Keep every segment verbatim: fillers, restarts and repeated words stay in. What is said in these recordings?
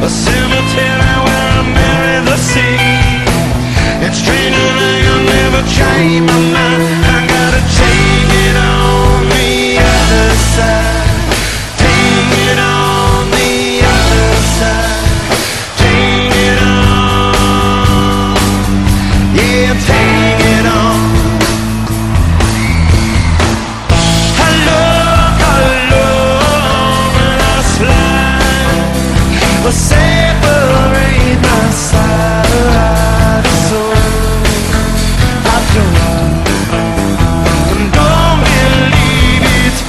a cemetery where I marry the sea. It's strange that I can never change my mind. I gotta take it on the other side. Take it on the other side. Take it on. Yeah, take it on. I look, I look, and I slide. But separate my side and soul. I don't, don't believe it's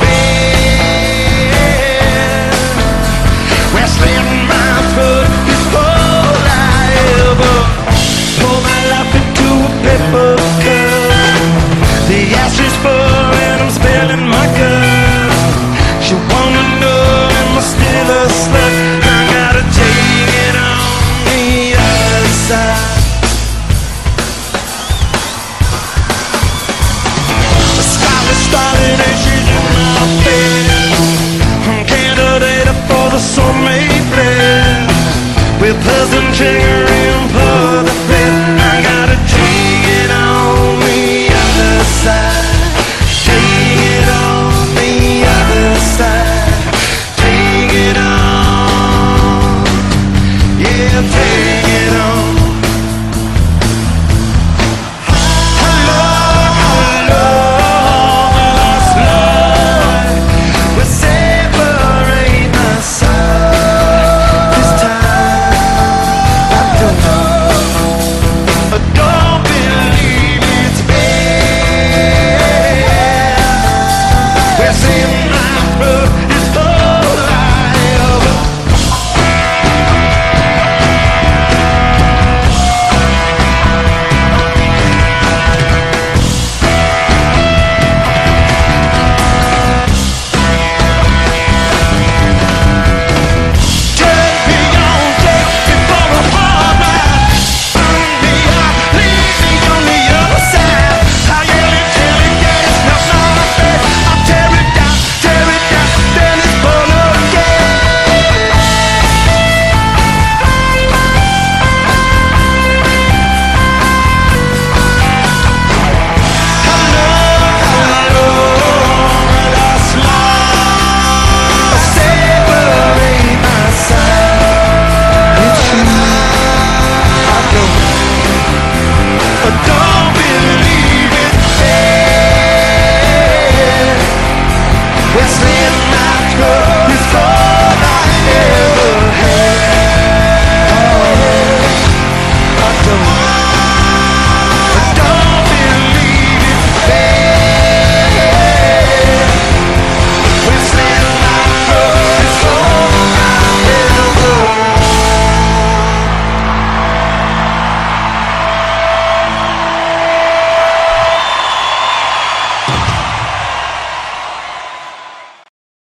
fair. We're slitting my throat is all I ever. Pour my life into a paper cup. The ashes pour and I'm spilling my cup. She wanna know am I still a slut? I gotta take it on the other side. The sky is starting and she's in my bed. I'm candidate for the soulmate bed. With husband trigger